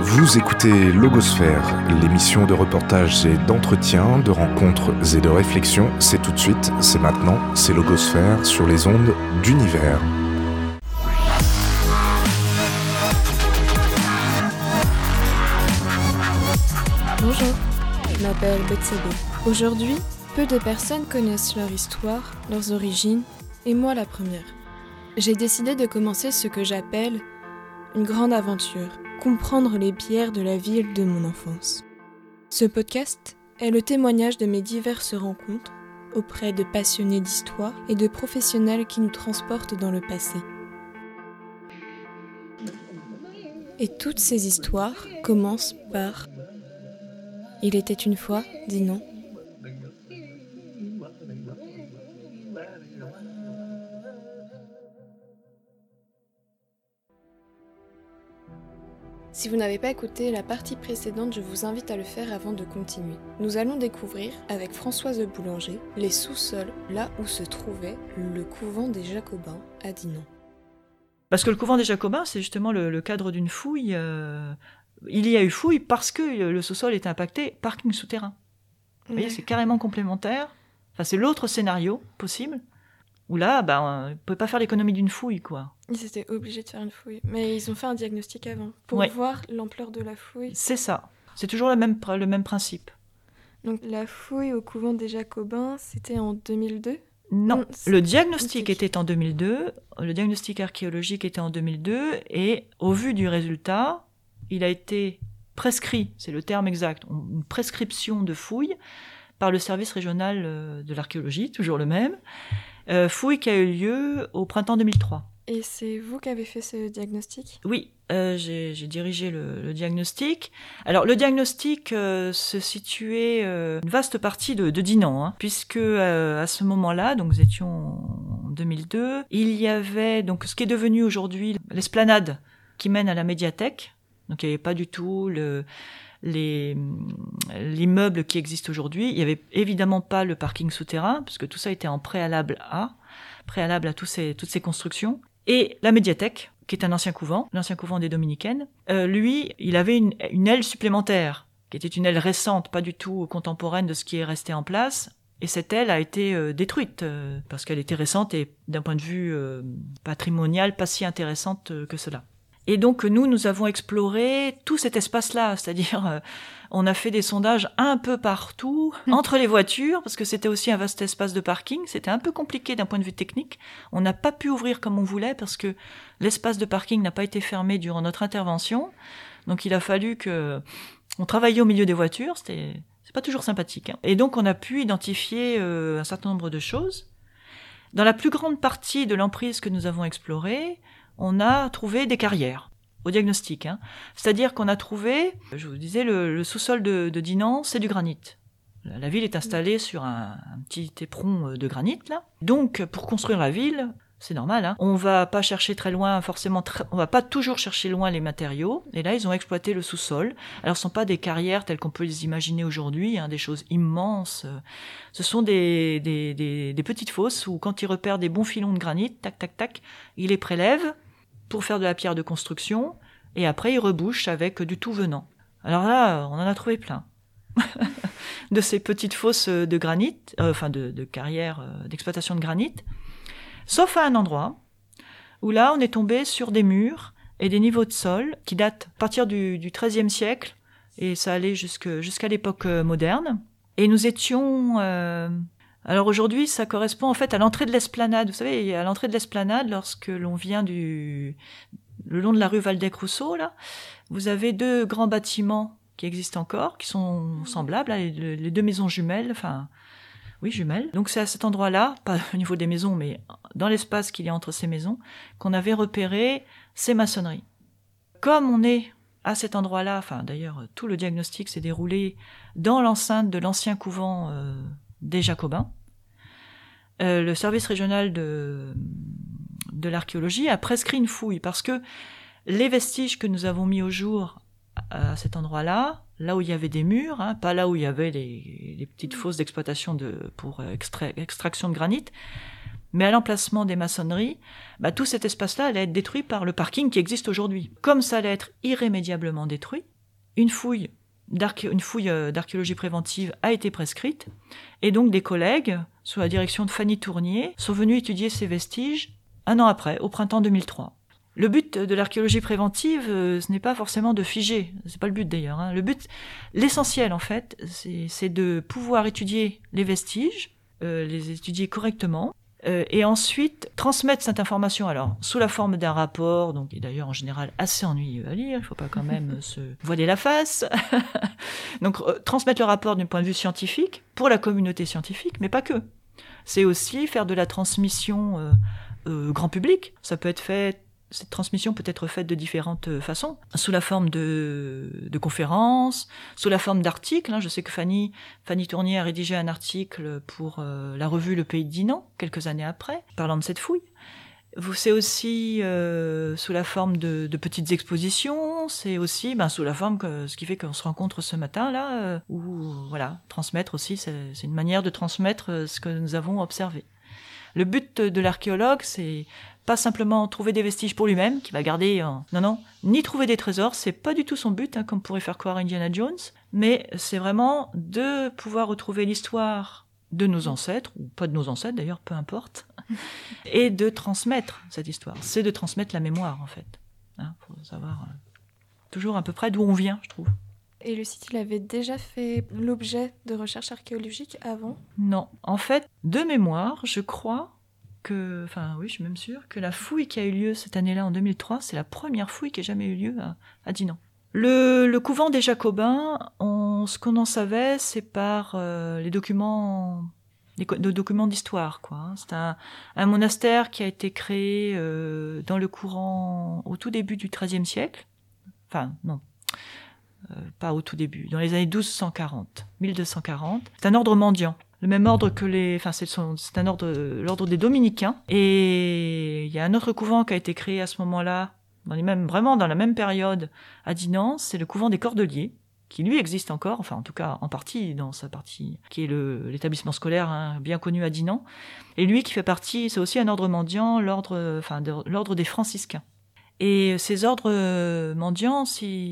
Vous écoutez Logosphère, l'émission de reportages et d'entretien, de rencontres et de réflexions. C'est tout de suite, c'est maintenant, c'est Logosphère sur les ondes d'Univers. Bonjour, je m'appelle Betsébé. Aujourd'hui, peu de personnes connaissent leur histoire, leurs origines, et moi la première. J'ai décidé de commencer ce que j'appelle une grande aventure, comprendre les bières de la ville de mon enfance. Ce podcast est le témoignage de mes diverses rencontres auprès de passionnés d'histoire et de professionnels qui nous transportent dans le passé. Et toutes ces histoires commencent par « Il était une fois, dis non ». Si vous n'avez pas écouté la partie précédente, je vous invite à le faire avant de continuer. Nous allons découvrir, avec Françoise Boulanger, les sous-sols, là où se trouvait le couvent des Jacobins à Dinan. Parce que le couvent des Jacobins, c'est justement le cadre d'une fouille. Il y a eu fouille parce que le sous-sol était impacté, parking souterrain. Vous voyez, c'est carrément complémentaire. Enfin, c'est l'autre scénario possible. Où là, on ne pouvait pas faire l'économie d'une fouille, quoi. Ils étaient obligés de faire une fouille. Mais ils ont fait un diagnostic avant, pour voir l'ampleur de la fouille. C'est ça. C'est toujours le même principe. Donc la fouille au couvent des Jacobins, c'était en 2002 ? Non, le diagnostic était en 2002, le diagnostic archéologique était en 2002, et au vu du résultat, il a été prescrit, c'est le terme exact, une prescription de fouille par le service régional de l'archéologie, toujours le même, fouille qui a eu lieu au printemps 2003. Et c'est vous qui avez fait ce diagnostic ? Oui, j'ai dirigé le diagnostic. Alors le diagnostic se situait une vaste partie de Dinan, puisque à ce moment-là, donc nous étions en 2002, il y avait donc ce qui est devenu aujourd'hui l'esplanade qui mène à la médiathèque. Donc il n'y avait pas du tout l'immeuble qui existe aujourd'hui. Il n'y avait évidemment pas le parking souterrain, parce que tout ça était en préalable à toutes ces constructions. Et la médiathèque, qui est un ancien couvent, l'ancien couvent des Dominicaines, lui, il avait une aile supplémentaire, qui était une aile récente, pas du tout contemporaine de ce qui est resté en place. Et cette aile a été détruite, parce qu'elle était récente et d'un point de vue patrimonial, pas si intéressante que cela. Et donc nous avons exploré tout cet espace-là, c'est-à-dire on a fait des sondages un peu partout, entre les voitures, parce que c'était aussi un vaste espace de parking, c'était un peu compliqué d'un point de vue technique, on n'a pas pu ouvrir comme on voulait, parce que l'espace de parking n'a pas été fermé durant notre intervention, donc il a fallu on travaillait au milieu des voitures, c'est pas toujours sympathique. Et donc on a pu identifier un certain nombre de choses. Dans la plus grande partie de l'emprise que nous avons explorée, on a trouvé des carrières au diagnostic. C'est-à-dire qu'on a trouvé, je vous disais, le sous-sol de Dinan, c'est du granit. La ville est installée sur un petit éperon de granit, là. Donc, pour construire la ville, c'est normal, on va pas chercher très loin, on va pas toujours chercher loin les matériaux. Et là, ils ont exploité le sous-sol. Alors, ce sont pas des carrières telles qu'on peut les imaginer aujourd'hui, des choses immenses. Ce sont des petites fosses où, quand ils repèrent des bons filons de granit, tac, tac, tac, ils les prélèvent pour faire de la pierre de construction, et après ils rebouchent avec du tout venant. Alors là, on en a trouvé plein. De ces petites fosses de granit, de carrières d'exploitation de granit, sauf à un endroit où là on est tombé sur des murs et des niveaux de sol qui datent à partir du XIIIe siècle, et ça allait jusqu'à l'époque moderne. Et nous étions... Alors aujourd'hui, ça correspond en fait à l'entrée de l'esplanade. Vous savez, à l'entrée de l'esplanade, lorsque l'on vient le long de la rue Waldeck-Rousseau, là, vous avez deux grands bâtiments qui existent encore, qui sont semblables, les deux maisons jumelles, jumelles. Donc c'est à cet endroit-là, pas au niveau des maisons, mais dans l'espace qu'il y a entre ces maisons, qu'on avait repéré ces maçonneries. Comme on est à cet endroit-là, d'ailleurs, tout le diagnostic s'est déroulé dans l'enceinte de l'ancien couvent des Jacobins. Le service régional de l'archéologie a prescrit une fouille, parce que les vestiges que nous avons mis au jour à cet endroit-là, là où il y avait des murs, pas là où il y avait les petites fosses d'exploitation pour extraction de granit, mais à l'emplacement des maçonneries, tout cet espace-là allait être détruit par le parking qui existe aujourd'hui. Comme ça allait être irrémédiablement détruit, une fouille d'archéologie préventive a été prescrite, et donc des collègues, sous la direction de Fanny Tournier, sont venus étudier ces vestiges un an après, au printemps 2003. Le but de l'archéologie préventive, ce n'est pas forcément de figer, c'est pas le but d'ailleurs. Hein. L'essentiel en fait, c'est de pouvoir étudier les vestiges, les étudier correctement, et ensuite transmettre cette information, alors sous la forme d'un rapport, donc et d'ailleurs en général assez ennuyeux à lire, il ne faut pas quand même se voiler la face. Donc transmettre le rapport d'un point de vue scientifique pour la communauté scientifique, mais pas que. C'est aussi faire de la transmission grand public. Ça peut être fait. Cette transmission peut être faite de différentes façons, sous la forme de conférences, sous la forme d'articles. Je sais que Fanny Tournier a rédigé un article pour la revue Le Pays de Dinan, quelques années après, parlant de cette fouille. C'est aussi sous la forme de petites expositions, c'est aussi sous la forme ce qui fait qu'on se rencontre ce matin-là, où voilà, transmettre aussi, c'est une manière de transmettre ce que nous avons observé. Le but de l'archéologue, c'est pas simplement trouver des vestiges pour lui-même, qu'il va garder... Non, ni trouver des trésors, c'est pas du tout son but, comme pourrait faire croire Indiana Jones, mais c'est vraiment de pouvoir retrouver l'histoire de nos ancêtres, ou pas de nos ancêtres d'ailleurs, peu importe, et de transmettre cette histoire. C'est de transmettre la mémoire, en fait. Faut savoir toujours à peu près d'où on vient, je trouve. Et le site, il avait déjà fait l'objet de recherches archéologiques avant ? Non. En fait, de mémoire, je crois que... Enfin, oui, je suis même sûre que la fouille qui a eu lieu cette année-là, en 2003, c'est la première fouille qui a jamais eu lieu à Dinan. Le couvent des Jacobins, ce qu'on en savait, c'est par les documents d'histoire, quoi. C'est un monastère qui a été créé dans le courant au tout début du XIIIe siècle. Enfin, non. Pas au tout début, dans les années 1240. C'est un ordre mendiant. Le même ordre que c'est l'ordre des dominicains. Et il y a un autre couvent qui a été créé à ce moment-là, vraiment dans la même période à Dinan, c'est le couvent des Cordeliers, qui lui existe encore, enfin en tout cas en partie, dans sa partie, qui est l'établissement scolaire bien connu à Dinan. Et lui qui fait partie, c'est aussi un ordre mendiant, l'ordre des franciscains. Et ces ordres mendiants,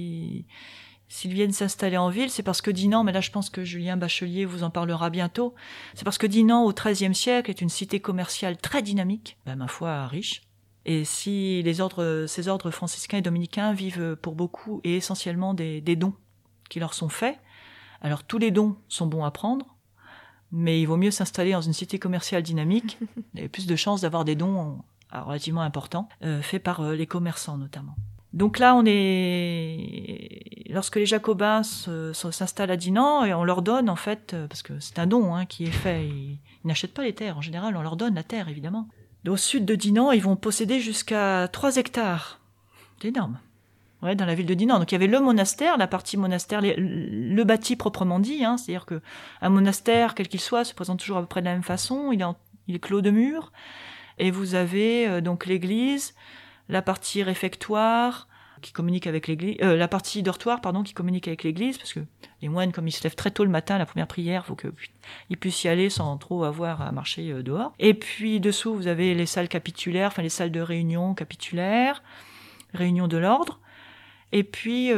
s'ils viennent s'installer en ville, c'est parce que Dinan, mais là je pense que Julien Bachelier vous en parlera bientôt, c'est parce que Dinan au XIIIe siècle est une cité commerciale très dynamique, ma foi riche. Et si ces ordres franciscains et dominicains vivent pour beaucoup et essentiellement des dons qui leur sont faits, alors tous les dons sont bons à prendre, mais il vaut mieux s'installer dans une cité commerciale dynamique, il y a plus de chances d'avoir des dons relativement importants, faits par les commerçants notamment. Donc là, lorsque les Jacobins s'installent à Dinan, et on leur donne en fait, parce que c'est un don qui est fait, ils n'achètent pas les terres, en général on leur donne la terre évidemment. Au sud de Dinan, ils vont posséder jusqu'à 3 hectares. C'est énorme. Ouais, dans la ville de Dinan. Donc il y avait le monastère, la partie monastère, le bâti proprement dit, c'est-à-dire que un monastère, quel qu'il soit, se présente toujours à peu près de la même façon, il est clos de murs, et vous avez donc l'église, la partie réfectoire qui communique avec l'église, la partie dortoir qui communique avec l'église, parce que les moines, comme ils se lèvent très tôt le matin, la première prière, faut qu'ils puissent y aller sans trop avoir à marcher dehors. Et puis dessous, vous avez les salles capitulaires, les salles de réunion capitulaires, réunion de l'ordre. Et puis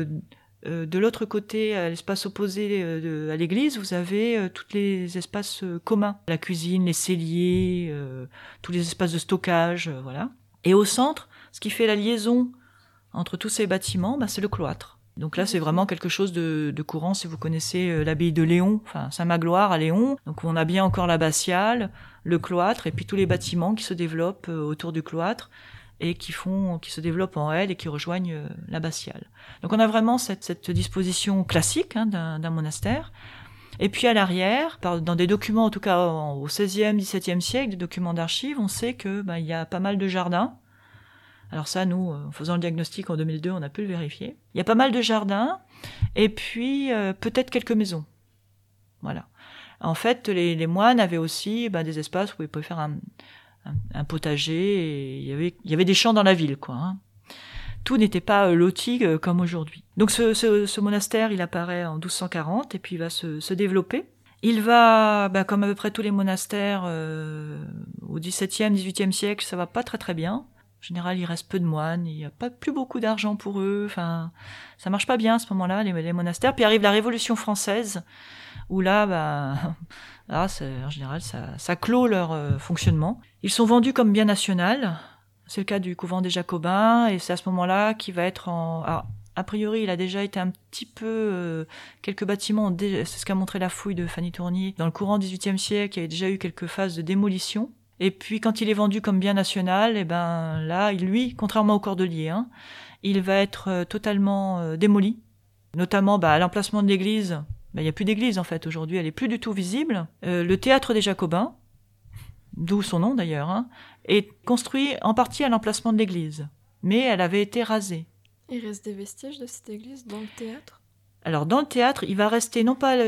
de l'autre côté, à l'espace opposé à l'église, vous avez tous les espaces communs, la cuisine, les celliers, tous les espaces de stockage, voilà. Et au centre, ce qui fait la liaison entre tous ces bâtiments, c'est le cloître. Donc là, c'est vraiment quelque chose de courant, si vous connaissez l'abbaye de Léon, Saint-Magloire à Léon. Donc on a bien encore l'abbatiale, le cloître, et puis tous les bâtiments qui se développent autour du cloître et qui se développent en aile et qui rejoignent l'abbatiale. Donc on a vraiment cette disposition classique d'un monastère. Et puis à l'arrière, dans des documents, en tout cas au XVIe, XVIIe siècle, des documents d'archives, on sait que il y a pas mal de jardins. Alors ça, nous, en faisant le diagnostic en 2002, on a pu le vérifier. Il y a pas mal de jardins, et puis peut-être quelques maisons. Voilà. En fait, les moines avaient aussi des espaces où ils pouvaient faire un potager, et il y avait des champs dans la ville, quoi. Tout n'était pas loti comme aujourd'hui. Donc ce monastère, il apparaît en 1240 et puis il va se développer. Il va, comme à peu près tous les monastères au XVIIe, XVIIIe siècle, ça va pas très très bien. En général, il reste peu de moines, il n'y a pas plus beaucoup d'argent pour eux. Enfin, ça marche pas bien à ce moment-là, les monastères. Puis arrive la Révolution française, où là, en général, ça clôt leur fonctionnement. Ils sont vendus comme bien national. C'est le cas du couvent des Jacobins, et c'est à ce moment-là qu'il va être a priori, il a déjà été un petit peu... quelques bâtiments, c'est ce qu'a montré la fouille de Fanny Tournier. Dans le courant XVIIIe siècle, il y a déjà eu quelques phases de démolition. Et puis, quand il est vendu comme bien national, là, lui, contrairement au Cordelier, il va être totalement démoli. Notamment, à l'emplacement de l'église. Il n'y a plus d'église, en fait, aujourd'hui. Elle est plus du tout visible. Le théâtre des Jacobins, d'où son nom d'ailleurs, est construit en partie à l'emplacement de l'église. Mais elle avait été rasée. Il reste des vestiges de cette église dans le théâtre ? Alors, dans le théâtre, il va rester non pas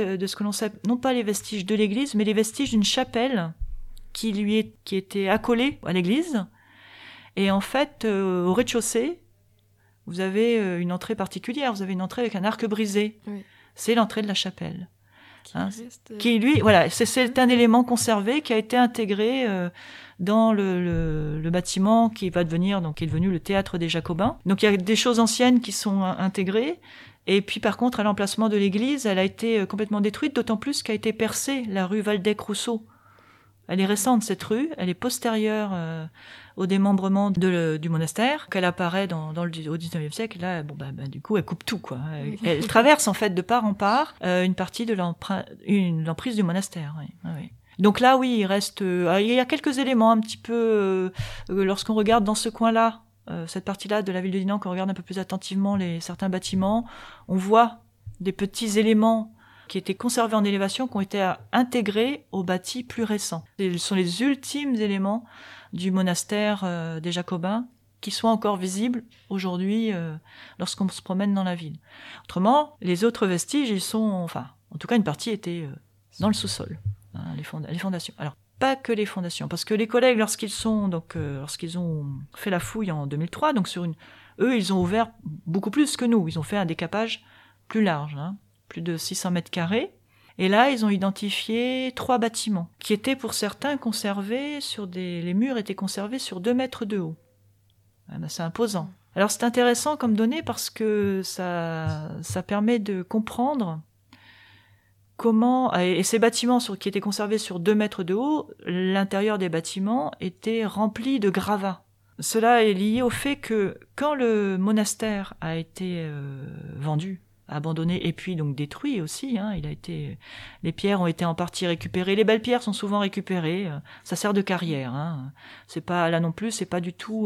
les vestiges de l'église, mais les vestiges d'une chapelle qui était accolée à l'église. Et en fait, au rez-de-chaussée, vous avez une entrée particulière. Vous avez une entrée avec un arc brisé. Oui. C'est l'entrée de la chapelle. Qui lui, voilà, c'est un élément conservé qui a été intégré dans le bâtiment qui est devenu le théâtre des Jacobins. Donc il y a des choses anciennes qui sont intégrées. Et puis par contre, à l'emplacement de l'église, elle a été complètement détruite, d'autant plus qu'a été percée la rue Waldeck-Rousseau. Elle est récente, cette rue. Elle est postérieure au démembrement du monastère, qu'elle apparaît au XIXe siècle. Là, du coup, elle coupe tout, quoi. Elle traverse, en fait, de part en part, une partie de l'emprise du monastère. Oui. Donc là, oui, il y a quelques éléments un petit peu, lorsqu'on regarde dans ce coin-là, cette partie-là de la ville de Dinan, qu'on regarde un peu plus attentivement certains bâtiments, on voit des petits éléments qui étaient conservés en élévation, qui ont été intégrés aux bâtis plus récents. Ce sont les ultimes éléments du monastère des Jacobins qui sont encore visibles aujourd'hui lorsqu'on se promène dans la ville. Autrement, les autres vestiges, en tout cas une partie était dans le sous-sol, les fondations. Alors, pas que les fondations, parce que les collègues, lorsqu'ils ont fait la fouille en 2003, donc eux, ils ont ouvert beaucoup plus que nous. Ils ont fait un décapage plus large, plus de 600 mètres carrés. Et là, ils ont identifié 3 bâtiments qui étaient pour certains conservés les murs étaient conservés sur 2 mètres de haut. C'est imposant. Alors c'est intéressant comme donnée parce que ça permet de comprendre comment, et ces bâtiments qui étaient conservés sur 2 mètres de haut, l'intérieur des bâtiments était rempli de gravats. Cela est lié au fait que quand le monastère a été vendu, abandonné et puis donc détruit aussi, les pierres ont été en partie récupérées, les belles pierres sont souvent récupérées, ça sert de carrière, c'est pas là non plus, ce n'est pas du tout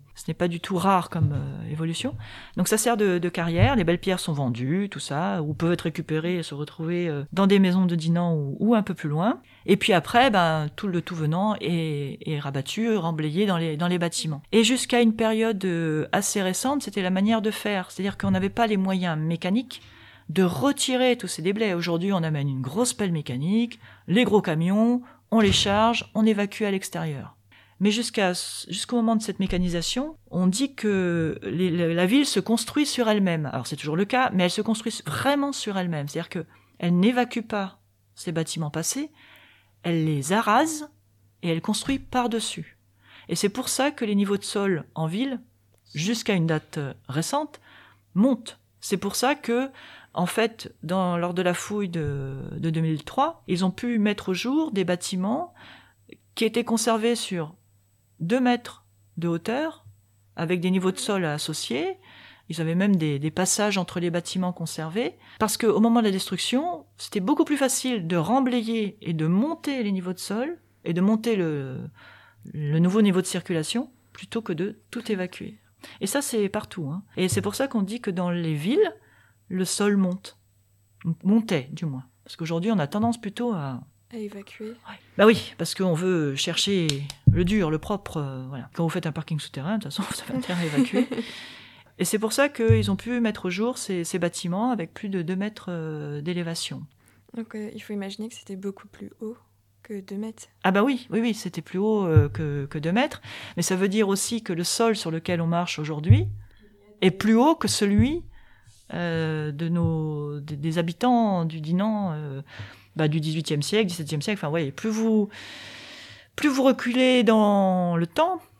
rare comme évolution, donc ça sert de carrière, les belles pierres sont vendues, tout ça, ou peuvent être récupérées et se retrouver dans des maisons de Dinan ou un peu plus loin, et puis après tout venant est rabattu, remblayé dans les bâtiments. Et jusqu'à une période assez récente, c'était la manière de faire, c'est-à-dire qu'on n'avait pas les moyens mécaniques de retirer tous ces déblais. Aujourd'hui, on amène une grosse pelle mécanique, les gros camions, on les charge, on évacue à l'extérieur. Mais jusqu'au moment de cette mécanisation, on dit que la ville se construit sur elle-même. Alors c'est toujours le cas, mais elle se construit vraiment sur elle-même. C'est-à-dire qu'elle n'évacue pas ces bâtiments passés, elle les arrase et elle construit par-dessus. Et c'est pour ça que les niveaux de sol en ville, jusqu'à une date récente, montent. C'est pour ça que, en fait, lors de la fouille de 2003, ils ont pu mettre au jour des bâtiments qui étaient conservés sur 2 mètres de hauteur, avec des niveaux de sol associés. Ils avaient même des passages entre les bâtiments conservés, parce qu'au moment de la destruction, c'était beaucoup plus facile de remblayer et de monter les niveaux de sol, et de monter le nouveau niveau de circulation, plutôt que de tout évacuer. Et ça, c'est partout. Et c'est pour ça qu'on dit que dans les villes, le sol montait du moins. Parce qu'aujourd'hui, on a tendance plutôt à évacuer. Ouais. Oui, parce qu'on veut chercher le dur, le propre. Voilà. Quand vous faites un parking souterrain, de toute façon, vous avez intérêt à évacuer. Et c'est pour ça qu'ils ont pu mettre au jour ces bâtiments avec plus de 2 mètres d'élévation. Donc il faut imaginer que c'était beaucoup plus haut que 2 mètres. Ah oui, c'était plus haut que 2 mètres. Mais ça veut dire aussi que le sol sur lequel on marche aujourd'hui est plus haut que celui des habitants du Dinan du XVIIIe siècle, XVIIe siècle. Enfin, plus vous reculez dans le temps,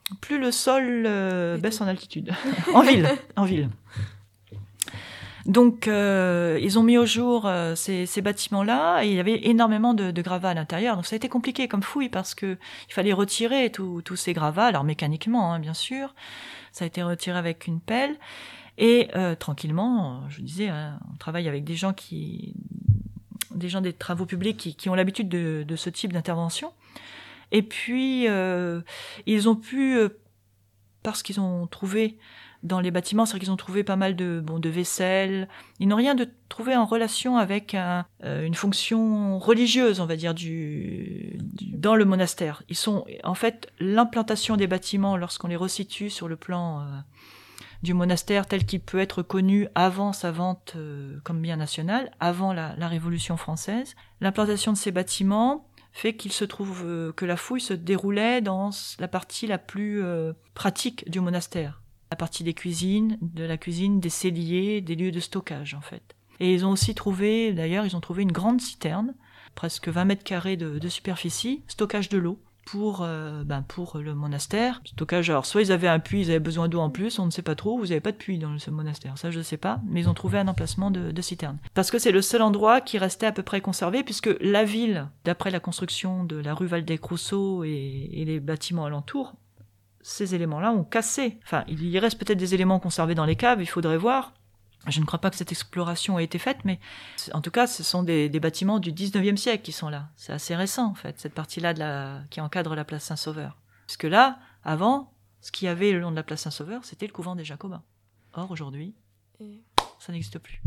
plus le sol baisse en altitude. En ville. Donc, ils ont mis au jour ces bâtiments-là, et il y avait énormément de gravats à l'intérieur. Donc, ça a été compliqué comme fouille, parce que il fallait retirer tous ces gravats, alors mécaniquement, hein, bien sûr. Ça a été retiré avec une pelle. Et tranquillement, je disais, hein, on travaille avec des gens des travaux publics qui ont l'habitude de ce type d'intervention. Et puis, ils ont pu, parce qu'ils ont trouvé dans les bâtiments, c'est-à-dire qu'ils ont trouvé pas mal de vaisselle. Ils n'ont rien de trouvé en relation avec une fonction religieuse, on va dire, dans le monastère. En fait, l'implantation des bâtiments, lorsqu'on les resitue sur le plan du monastère tel qu'il peut être connu avant sa vente comme bien national, avant la Révolution française, l'implantation de ces bâtiments fait qu'il se trouve que la fouille se déroulait dans la partie la plus pratique du monastère. La partie de la cuisine, des celliers, des lieux de stockage, en fait. Et ils ont aussi trouvé une grande citerne, presque 20 mètres carrés de superficie, stockage de l'eau pour le monastère. Stockage, alors soit ils avaient un puits, ils avaient besoin d'eau en plus, on ne sait pas trop, vous n'avez pas de puits dans ce monastère, ça je ne sais pas, mais ils ont trouvé un emplacement de citerne. Parce que c'est le seul endroit qui restait à peu près conservé, puisque la ville, d'après la construction de la rue Valdec-Rousseau et les bâtiments alentours, ces éléments-là ont cassé. Enfin, il y reste peut-être des éléments conservés dans les caves, il faudrait voir. Je ne crois pas que cette exploration ait été faite, mais en tout cas, ce sont des bâtiments du 19e siècle qui sont là. C'est assez récent, en fait, cette partie-là qui encadre la place Saint-Sauveur. Puisque là, avant, ce qu'il y avait le long de la place Saint-Sauveur, c'était le couvent des Jacobins. Or, aujourd'hui, ça n'existe plus.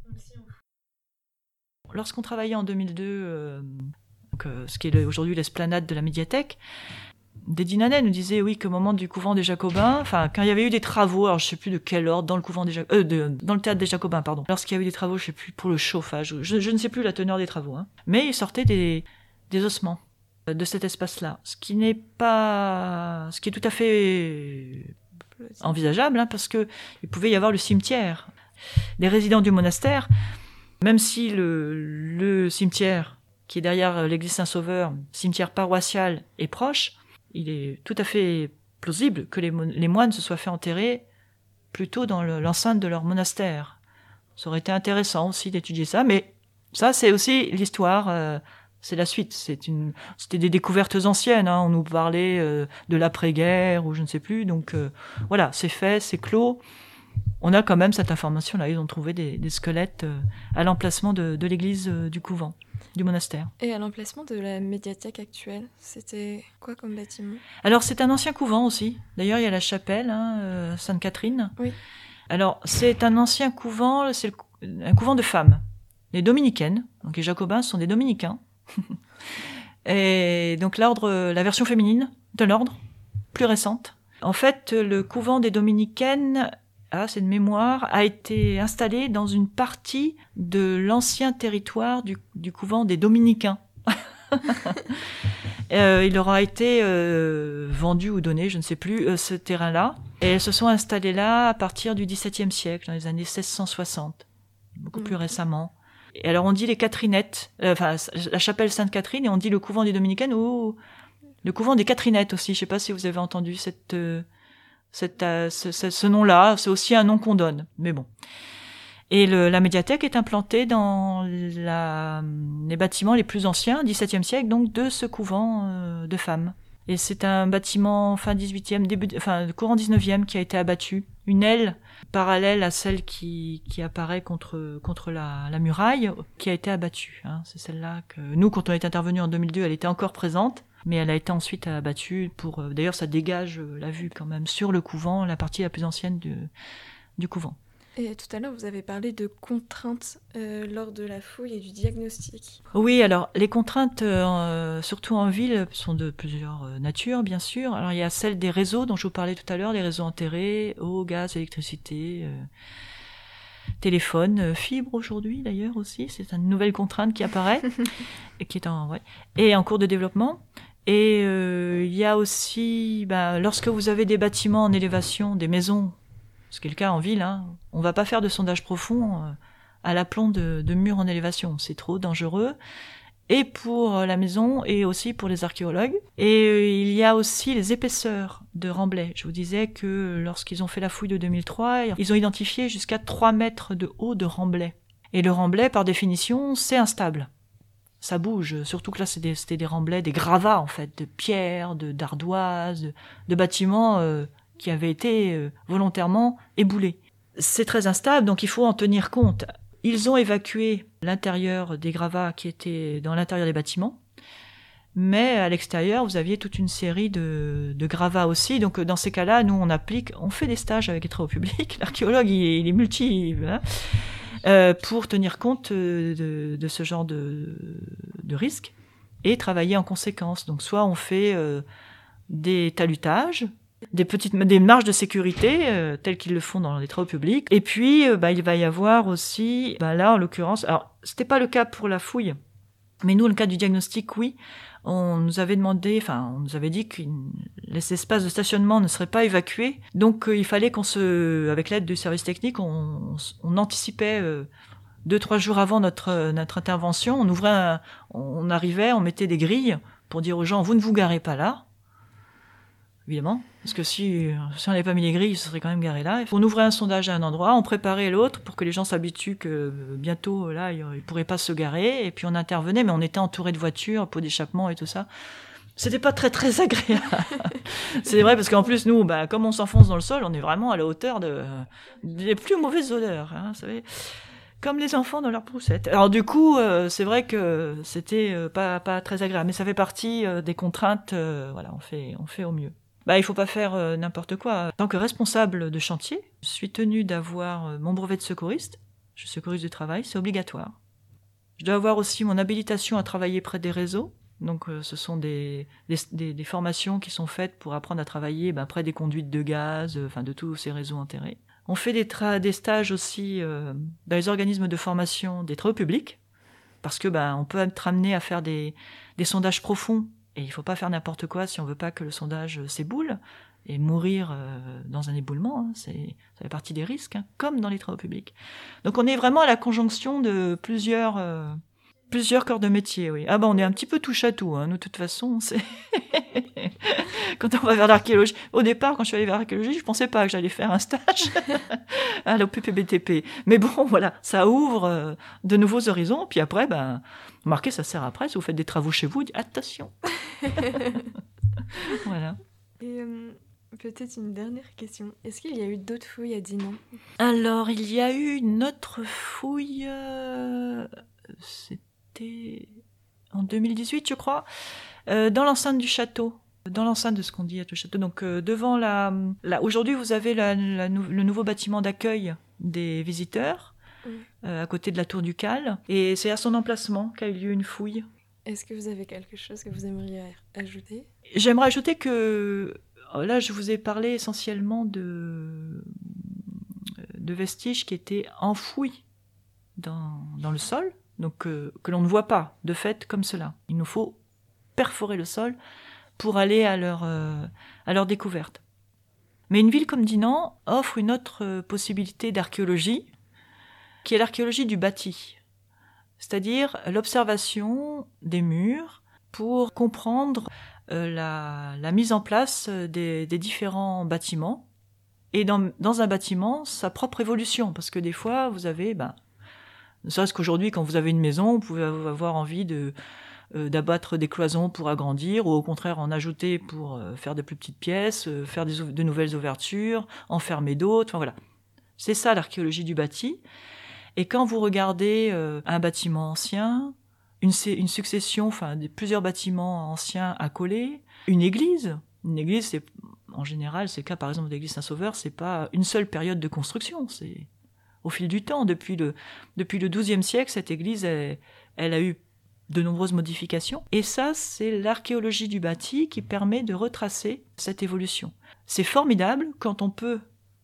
Lorsqu'on travaillait en 2002, ce qui est aujourd'hui l'esplanade de la médiathèque, Dédine Hanet nous disait qu'au moment du couvent des Jacobins, enfin quand il y avait eu des travaux, alors je sais plus de quel ordre, dans le couvent dans le théâtre des Jacobins, pardon. Lorsqu'il y avait eu des travaux, je sais plus, pour le chauffage, je ne sais plus la teneur des travaux, hein. Mais il sortait des ossements de cet espace-là, ce qui est tout à fait envisageable, hein, parce que il pouvait y avoir le cimetière. Les résidents du monastère, même si le cimetière qui est derrière l'église Saint-Sauveur, cimetière paroissial, est proche, il est tout à fait plausible que les moines se soient fait enterrer plutôt dans l'enceinte de leur monastère. Ça aurait été intéressant aussi d'étudier ça, mais ça, c'est aussi l'histoire, c'est la suite. C'était des découvertes anciennes, hein. On nous parlait de l'après-guerre ou je ne sais plus, donc voilà, c'est fait, c'est clos. On a quand même cette information-là, ils ont trouvé des squelettes à l'emplacement de l'église du couvent, du monastère. Et à l'emplacement de la médiathèque actuelle, c'était quoi comme bâtiment ? Alors c'est un ancien couvent aussi. D'ailleurs il y a la chapelle, Sainte-Catherine. Oui. Alors c'est un ancien couvent, c'est un couvent de femmes, les dominicaines. Donc les Jacobins sont des dominicains. Et donc la version féminine de l'ordre, plus récente. En fait, le couvent des dominicaines, c'est de mémoire, a été installé dans une partie de l'ancien territoire du couvent des dominicains. Il leur a été vendu ou donné, je ne sais plus, ce terrain-là. Et elles se sont installées là à partir du XVIIe siècle, dans les années 1660, beaucoup plus récemment. Et alors on dit les Catherinettes, la chapelle Sainte-Catherine, et on dit le couvent des dominicaines ou le couvent des Catherinettes aussi. Je ne sais pas si vous avez entendu ce nom-là, c'est aussi un nom qu'on donne, mais bon. Et la médiathèque est implantée dans les bâtiments les plus anciens, 17e siècle, donc de ce couvent de femmes. Et c'est un bâtiment fin 18e, courant 19e qui a été abattu. Une aile parallèle à celle qui apparaît contre la muraille, qui a été abattue. Hein. C'est celle-là que nous, quand on est intervenu en 2002, elle était encore présente. Mais elle a été ensuite abattue d'ailleurs, ça dégage la vue quand même sur le couvent, la partie la plus ancienne du couvent. Et tout à l'heure, vous avez parlé de contraintes lors de la fouille et du diagnostic. Oui, alors les contraintes, surtout en ville, sont de plusieurs natures, bien sûr. Alors il y a celle des réseaux dont je vous parlais tout à l'heure, les réseaux enterrés, eau, gaz, électricité, téléphone, fibre aujourd'hui d'ailleurs aussi. C'est une nouvelle contrainte qui apparaît et qui est en cours de développement. Et il y a aussi, lorsque vous avez des bâtiments en élévation, des maisons, ce qui est le cas en ville, hein, on va pas faire de sondage profond à l'aplomb de murs en élévation, c'est trop dangereux. et pour la maison et aussi pour les archéologues. Et il y a aussi les épaisseurs de remblais. Je vous disais que lorsqu'ils ont fait la fouille de 2003, ils ont identifié jusqu'à 3 mètres de haut de remblais. Et le remblai, par définition, c'est instable. Ça bouge, surtout que là c'était des remblais, des gravats en fait, de pierres, d'ardoises, de bâtiments qui avaient été volontairement éboulés. C'est très instable, donc il faut en tenir compte. Ils ont évacué l'intérieur des gravats qui étaient dans l'intérieur des bâtiments, mais à l'extérieur, vous aviez toute une série de gravats aussi. Donc dans ces cas-là, nous on fait des stages avec les travaux publics. L'archéologue, il est multi, voilà, pour tenir compte de ce genre de risque et travailler en conséquence. Donc soit on fait des talutages, des marges de sécurité telles qu'ils le font dans les travaux publics. Et puis, il va y avoir aussi, là en l'occurrence, alors c'était pas le cas pour la fouille, mais nous, le cas du diagnostic, oui, on nous avait dit que les espaces de stationnement ne seraient pas évacués. Donc, il fallait avec l'aide du service technique, on anticipait 2-3 jours avant notre intervention. On arrivait, on mettait des grilles pour dire aux gens, vous ne vous garez pas là. Évidemment, parce que si on n'avait pas mis les grilles, ils se seraient quand même garés là. On ouvrait un sondage à un endroit, on préparait l'autre pour que les gens s'habituent que bientôt, là, ils ne pourraient pas se garer. Et puis on intervenait, mais on était entouré de voitures, pots d'échappement et tout ça. C'était pas très très agréable. C'est vrai, parce qu'en plus, nous, comme on s'enfonce dans le sol, on est vraiment à la hauteur des plus mauvaises odeurs. Hein, vous savez, comme les enfants dans leur poussette. Alors du coup, c'est vrai que c'était pas très agréable, mais ça fait partie des contraintes. Voilà, on fait au mieux. Il faut pas faire n'importe quoi. En tant que responsable de chantier, je suis tenue d'avoir mon brevet de secouriste. Je suis secouriste du travail, c'est obligatoire. Je dois avoir aussi mon habilitation à travailler près des réseaux. Donc ce sont des formations qui sont faites pour apprendre à travailler près des conduites de gaz, de tous ces réseaux enterrés. On fait des stages aussi dans les organismes de formation des travaux publics, parce que on peut être amené à faire des sondages profonds. Et il ne faut pas faire n'importe quoi si on ne veut pas que le sondage s'éboule et mourir dans un éboulement. Hein, ça fait partie des risques, comme dans les travaux publics. Donc on est vraiment à la conjonction de plusieurs corps de métier. Oui. On est un petit peu touche à tout. Hein. Nous, de toute façon, c'est quand on va vers l'archéologie. Au départ, quand je suis allée vers l'archéologie, je ne pensais pas que j'allais faire un stage à l'OPPBTP. Mais bon, voilà, ça ouvre de nouveaux horizons. Puis après, remarquez, ça sert après. Si vous faites des travaux chez vous, dites attention. Voilà. Et peut-être une dernière question. Est-ce qu'il y a eu d'autres fouilles à Dinan ? Alors, il y a eu une autre fouille. C'était en 2018, je crois, dans l'enceinte du château. Dans l'enceinte de ce qu'on dit à le château. Donc, devant aujourd'hui, vous avez le nouveau bâtiment d'accueil des visiteurs, à côté de la tour ducale. Et c'est à son emplacement qu'a eu lieu une fouille. Est-ce que vous avez quelque chose que vous aimeriez ajouter ? J'aimerais ajouter que là, je vous ai parlé essentiellement de vestiges qui étaient enfouis dans le sol, donc que l'on ne voit pas de fait comme cela. Il nous faut perforer le sol pour aller à leur découverte. Mais une ville comme Dinan offre une autre possibilité d'archéologie, qui est l'archéologie du bâti. C'est-à-dire l'observation des murs pour comprendre la mise en place des différents bâtiments et dans un bâtiment, sa propre évolution. Parce que des fois, vous avez, ne serait-ce qu'aujourd'hui, quand vous avez une maison, vous pouvez avoir envie d'abattre des cloisons pour agrandir ou au contraire en ajouter pour faire de plus petites pièces, faire de nouvelles ouvertures, en fermer d'autres. Enfin, voilà. C'est ça l'archéologie du bâti. Et quand vous regardez un bâtiment ancien, une succession, plusieurs bâtiments anciens accolés, une église, c'est, en général, c'est le cas par exemple de l'église Saint-Sauveur, c'est pas une seule période de construction, c'est au fil du temps. Depuis le XIIe siècle, cette église, elle a eu de nombreuses modifications. Et ça, c'est l'archéologie du bâti qui permet de retracer cette évolution. C'est formidable quand on peut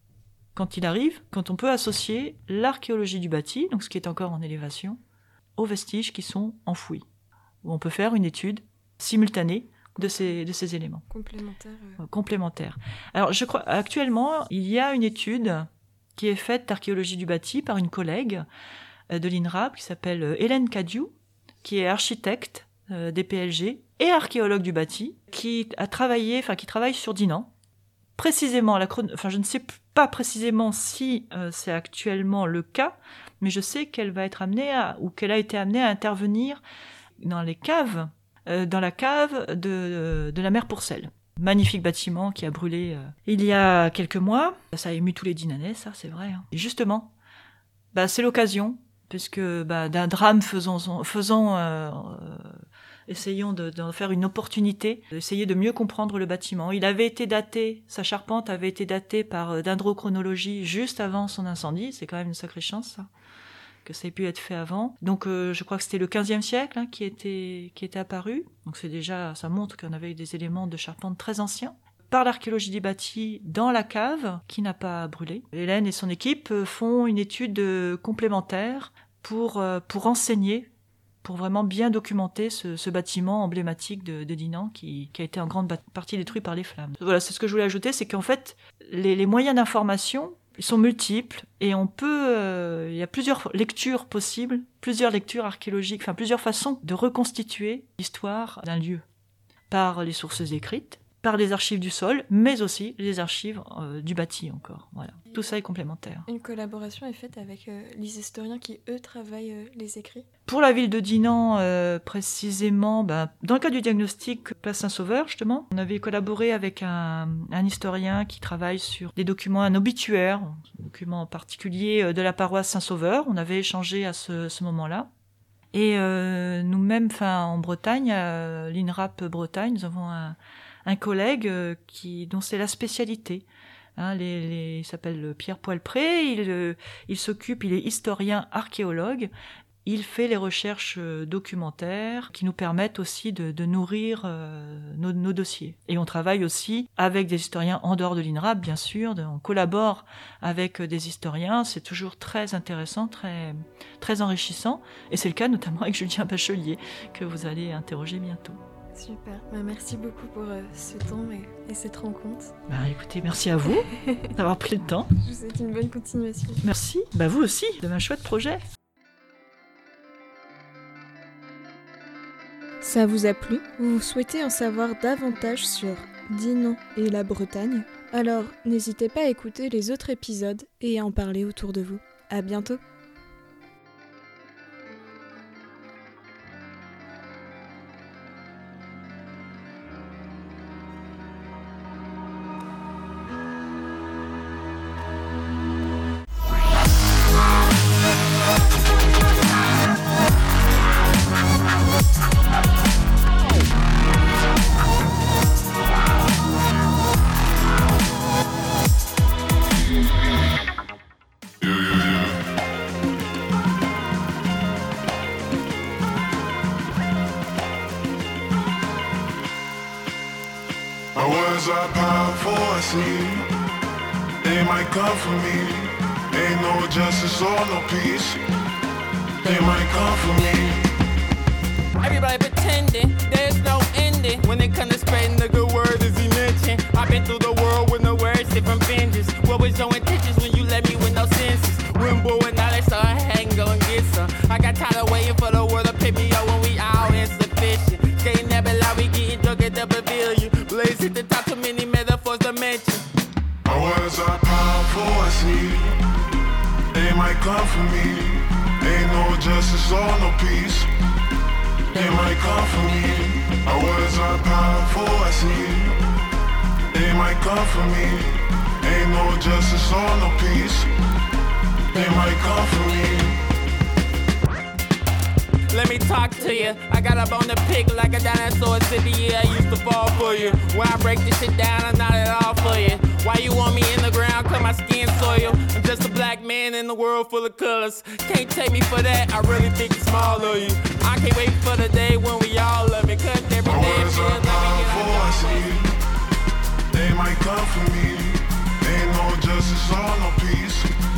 associer l'archéologie du bâti, donc ce qui est encore en élévation, aux vestiges qui sont enfouis, où on peut faire une étude simultanée de ces éléments. Complémentaire. Alors, je crois, actuellement, il y a une étude qui est faite d'archéologie du bâti par une collègue de l'INRAP qui s'appelle Hélène Cadiou, qui est architecte des PLG et archéologue du bâti, qui travaille sur Dinan. Précisément, je ne sais pas précisément si c'est actuellement le cas, mais je sais qu'elle a été amenée à intervenir dans la cave de la mère Pourcel. Magnifique bâtiment qui a brûlé il y a quelques mois. Ça a ému tous les Dinanais, ça c'est vrai. Et justement, c'est l'occasion, puisque d'un drame essayons d'en faire une opportunité, d'essayer de mieux comprendre le bâtiment. Sa charpente avait été datée par dendrochronologie juste avant son incendie. C'est quand même une sacrée chance, ça, que ça ait pu être fait avant. Donc je crois que c'était le 15e siècle qui était apparu. Donc ça montre qu'on avait des éléments de charpente très anciens. Par l'archéologie du bâti dans la cave, qui n'a pas brûlé. Hélène et son équipe font une étude complémentaire pour enseigner, pour vraiment bien documenter ce bâtiment emblématique de Dinan qui a été en grande partie détruit par les flammes. Voilà, c'est ce que je voulais ajouter, c'est qu'en fait, les moyens d'information sont multiples et il y a plusieurs lectures possibles, plusieurs lectures archéologiques, plusieurs façons de reconstituer l'histoire d'un lieu. Par les sources écrites, par les archives du sol, mais aussi les archives du bâti encore. Voilà. Tout ça est complémentaire. Une collaboration est faite avec les historiens qui, eux, travaillent les écrits. Pour la ville de Dinan, précisément, dans le cas du diagnostic Place Saint-Sauveur, justement, on avait collaboré avec un historien qui travaille sur des documents, un obituaire, un document particulier de la paroisse Saint-Sauveur. On avait échangé à ce moment-là. Et nous-mêmes, en Bretagne, à l'INRAP Bretagne, nous avons un collègue dont c'est la spécialité. Il s'appelle Pierre Poilpré, il est historien archéologue, il fait les recherches documentaires qui nous permettent aussi de nourrir nos dossiers. Et on travaille aussi avec des historiens en dehors de l'INRAP, bien sûr, on collabore avec des historiens, c'est toujours très intéressant, très, très enrichissant, et c'est le cas notamment avec Julien Bachelier, que vous allez interroger bientôt. Super, merci beaucoup pour ce temps et cette rencontre. Écoutez, merci à vous d'avoir pris le temps. Je vous souhaite une bonne continuation. Merci, vous aussi, de un chouette projet. Ça vous a plu ? Vous souhaitez en savoir davantage sur Dinan et la Bretagne ? Alors, n'hésitez pas à écouter les autres épisodes et à en parler autour de vous. À bientôt. My words are powerful, I see. They might come for me. Ain't no justice or no peace. They might come for me. Everybody pretending there's no ending. When it comes to spreading the good word, is he mentioned? I've been through the world with no words, different vengeance. What was your intentions when you let me with no senses? Rimbo and knowledge, so I hadn't go and get some. I got tired of waiting for the world to pick me up when we all insufficient. Skating that below, we getting drunk at the pavilion. Blaze hit the top, too many metaphors to mention. My words are powerful, I see. They might come for me. Ain't no justice or no peace. They might come for me. My words are powerful, I see. They might come for me. Ain't no justice or no peace. They might come for me. Let me talk to you. I got up on the pick like a dinosaur city. Yeah, I used to fall for you. When I break this shit down, I'm not at all for you. Why you want me in the ground? Cause my skin soil. I'm just a black man in a world full of colors. Can't take me for that. I really think it's small of you. I can't wait for the day when we all love it. Cause every My day words are powerful, I see. They might come for me. Ain't no justice or no peace.